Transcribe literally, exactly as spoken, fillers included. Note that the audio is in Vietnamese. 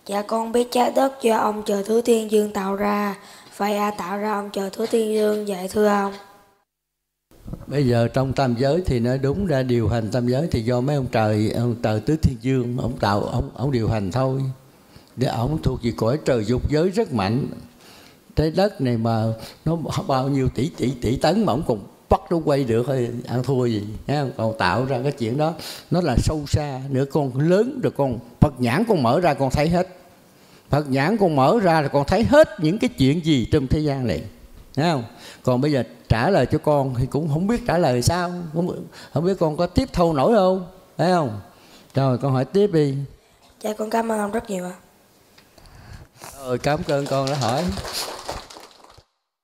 Dạ con biết trái đất do ông trời Thứ Thiên Dương tạo ra. Vậy ai tạo ra ông trời Thứ Thiên Dương vậy thưa ông? Bây giờ trong tam giới thì nó đúng ra điều hành tam giới thì do mấy ông trời, ông trời Tứ Thiên Dương, ông tạo, ông, ông điều hành thôi. Để ông thuộc về cõi trời dục giới rất mạnh. Trái đất này mà nó bao nhiêu tỷ tỷ tỷ tấn mà ông còn bắt nó quay được thôi, ăn thua gì, thấy không? Còn tạo ra cái chuyện đó nó là sâu xa nữa. Con lớn rồi, con Phật nhãn con mở ra con thấy hết. Phật nhãn con mở ra là con thấy hết những cái chuyện gì trong thế gian này, thấy không? Còn bây giờ trả lời cho con thì cũng không biết trả lời sao, không, không biết con có tiếp thâu nổi không, thấy không? Rồi con hỏi tiếp đi. Dạ con cảm ơn ông rất nhiều ạ. Rồi cảm ơn con đã hỏi.